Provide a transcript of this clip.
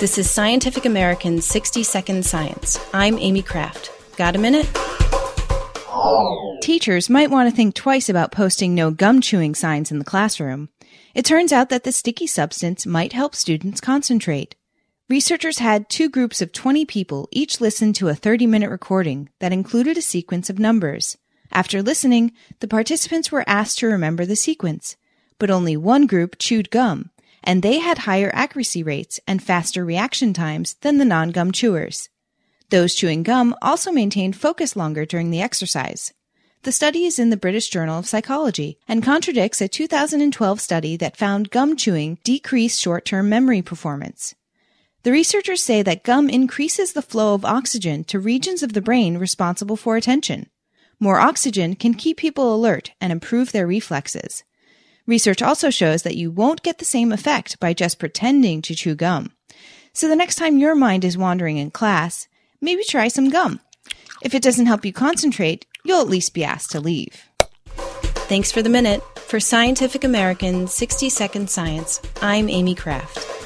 This is Scientific American's 60-Second Science. I'm Amy Kraft. Got a minute? Teachers might want to think twice about posting no gum chewing signs in the classroom. It turns out that the sticky substance might help students concentrate. Researchers had two groups of 20 people each listen to a 30-minute recording that included a sequence of numbers. After listening, the participants were asked to remember the sequence. But only one group chewed gum, and they had higher accuracy rates and faster reaction times than the non-gum chewers. Those chewing gum also maintained focus longer during the exercise. The study is in the British Journal of Psychology and contradicts a 2012 study that found gum chewing decreased short-term memory performance. The researchers say that gum increases the flow of oxygen to regions of the brain responsible for attention. More oxygen can keep people alert and improve their reflexes. Research also shows that you won't get the same effect by just pretending to chew gum. So the next time your mind is wandering in class, maybe try some gum. If it doesn't help you concentrate, you'll at least be asked to leave. Thanks for the minute. For Scientific American's 60-Second Science, I'm Amy Kraft.